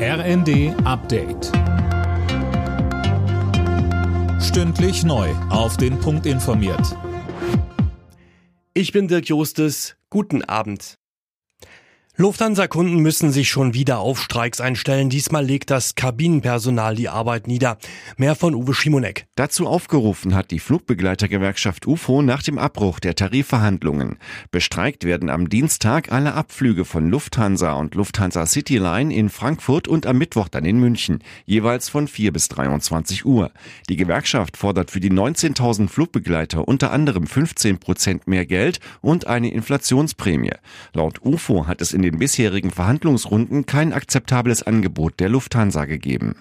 RND Update. Stündlich neu auf den Punkt informiert. Ich bin Dirk Jostes. Guten Abend. Lufthansa-Kunden müssen sich schon wieder auf Streiks einstellen. Diesmal legt das Kabinenpersonal die Arbeit nieder. Mehr von Uwe Schimonek. Dazu aufgerufen hat die Flugbegleitergewerkschaft UFO nach dem Abbruch der Tarifverhandlungen. Bestreikt werden am Dienstag alle Abflüge von Lufthansa und Lufthansa Cityline in Frankfurt und am Mittwoch dann in München, jeweils von 4 bis 23 Uhr. Die Gewerkschaft fordert für die 19.000 Flugbegleiter unter anderem 15% mehr Geld und eine Inflationsprämie. Laut UFO hat es in den bisherigen Verhandlungsrunden kein akzeptables Angebot der Lufthansa gegeben.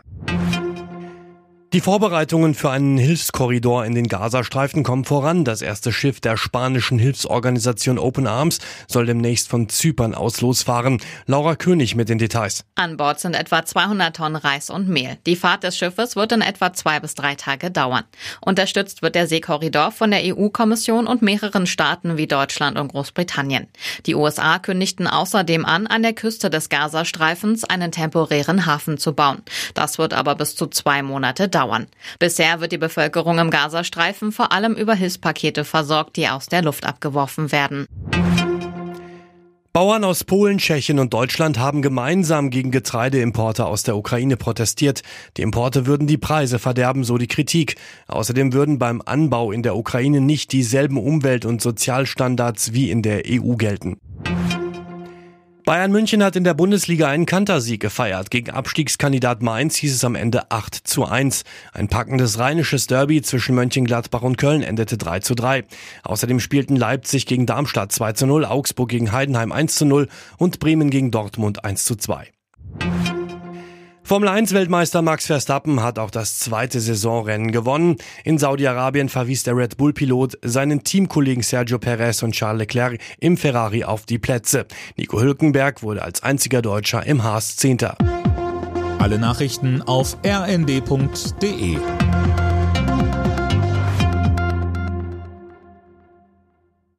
Die Vorbereitungen für einen Hilfskorridor in den Gazastreifen kommen voran. Das erste Schiff der spanischen Hilfsorganisation Open Arms soll demnächst von Zypern aus losfahren. Laura König mit den Details. An Bord sind etwa 200 Tonnen Reis und Mehl. Die Fahrt des Schiffes wird in etwa 2 bis 3 Tage dauern. Unterstützt wird der Seekorridor von der EU-Kommission und mehreren Staaten wie Deutschland und Großbritannien. Die USA kündigten außerdem an der Küste des Gazastreifens einen temporären Hafen zu bauen. Das wird aber bis zu 2 Monate dauern. Bisher wird die Bevölkerung im Gazastreifen vor allem über Hilfspakete versorgt, die aus der Luft abgeworfen werden. Bauern aus Polen, Tschechien und Deutschland haben gemeinsam gegen Getreideimporte aus der Ukraine protestiert. Die Importe würden die Preise verderben, so die Kritik. Außerdem würden beim Anbau in der Ukraine nicht dieselben Umwelt- und Sozialstandards wie in der EU gelten. Bayern München hat in der Bundesliga einen Kantersieg gefeiert. Gegen Abstiegskandidat Mainz hieß es am Ende 8:1. Ein packendes rheinisches Derby zwischen Mönchengladbach und Köln endete 3:3. Außerdem spielten Leipzig gegen Darmstadt 2:0, Augsburg gegen Heidenheim 1:0 und Bremen gegen Dortmund 1:2. Formel-1-Weltmeister Max Verstappen hat auch das zweite Saisonrennen gewonnen. In Saudi-Arabien verwies der Red Bull-Pilot seinen Teamkollegen Sergio Perez und Charles Leclerc im Ferrari auf die Plätze. Nico Hülkenberg wurde als einziger Deutscher im Haas 10. Alle Nachrichten auf rnd.de.